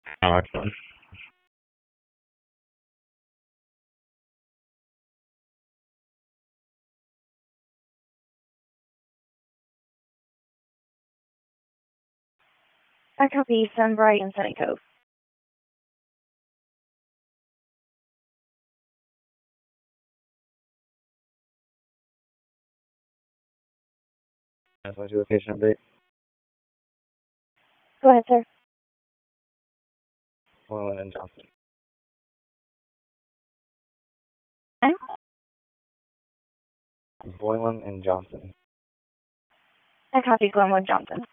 Oh, excellent. I copy Sunbright and Sunny Cove. That's my location update. Go ahead, sir. Moylan and Johnson. And Boylan and Johnson. I copy Glenwood Johnson.